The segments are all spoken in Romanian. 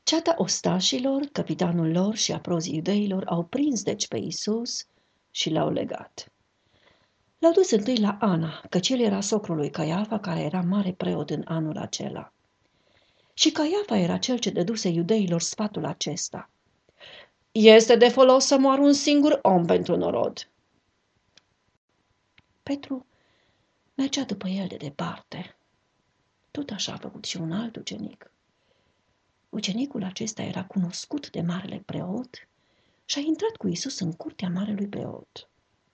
Ceata ostașilor, capitanul lor și aprozii iudeilor au prins deci pe Iisus și l-au legat. L-au dus întâi la Ana, căci el era socrul lui Caiafa, care era mare preot în anul acela. Și Caiafa era cel ce dăduse iudeilor sfatul acesta: este de folos să moară un singur om pentru norod. Petru mergea după el de departe. Tot așa a făcut și un alt ucenic. Ucenicul acesta era cunoscut de marele preot și a intrat cu Iisus în curtea marelui preot.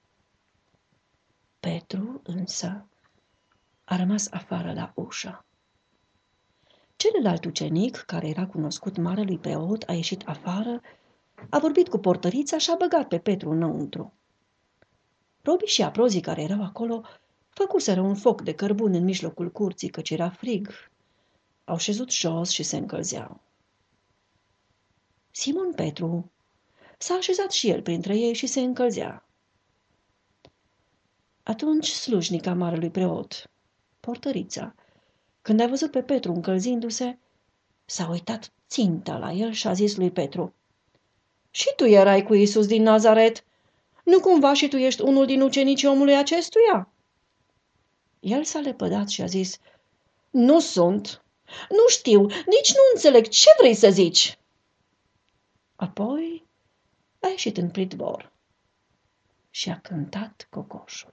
Petru însă a rămas afară la ușă. Celălalt ucenic, care era cunoscut marelui preot, a ieșit afară, a vorbit cu portărița și a băgat pe Petru înăuntru. Robii și aprozii care erau acolo făcuseră un foc de cărbuni în mijlocul curții, căci era frig. Au șezut jos și se încălzeau. Simon Petru s-a așezat și el printre ei și se încălzea. Atunci slujnica marelui preot, portărița, când a văzut pe Petru încălzindu-se, s-a uitat țintă la el și a zis lui Petru: și tu erai cu Iisus din Nazaret? Nu cumva și tu ești unul din ucenicii omului acestuia? El s-a lepădat și a zis: nu sunt, nu știu, nici nu înțeleg ce vrei să zici. Apoi a ieșit în pridvor și a cântat cocoșul.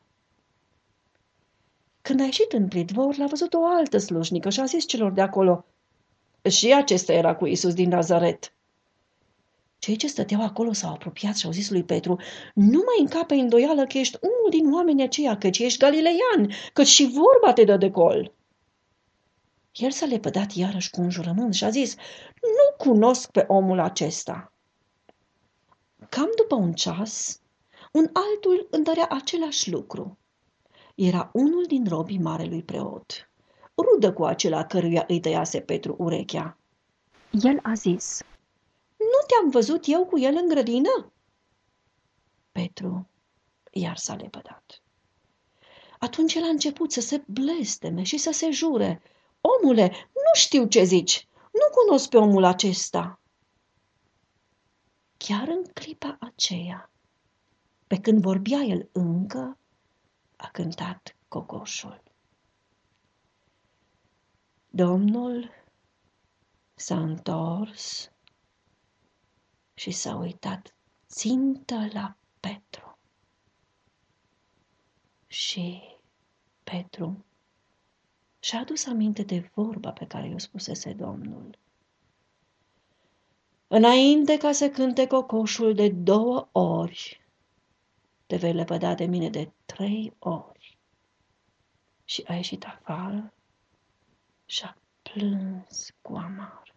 Când a ieșit în pridvor, l-a văzut o altă slujnică și a zis celor de acolo: și acesta era cu Iisus din Nazaret. Cei ce stăteau acolo s-au apropiat și au zis lui Petru: nu mai încape îndoială că ești unul din oamenii aceia, căci ești galileian, căci și vorba te dă de gol. El s-a lepădat iarăși cu un jurământ și a zis: nu cunosc pe omul acesta. Cam după un ceas, un altul întărea același lucru. Era unul din robii marelui preot, rudă cu acela căruia îi tăiase Petru urechea. El a zis: nu te-am văzut eu cu el în grădină? Petru iar s-a lepădat. Atunci el a început să se blesteme și să se jure: omule, nu știu ce zici, nu cunosc pe omul acesta. Chiar în clipa aceea, pe când vorbea el încă, a cântat cocoșul. Domnul s-a întors și s-a uitat țintă la Petru. Și Petru și-a adus aminte de vorba pe care i-o spusese Domnul: înainte ca să cânte cocoșul de 2 ori, te vei lepăda de mine de 3 ori. Și a ieșit afară și a plâns cu amar.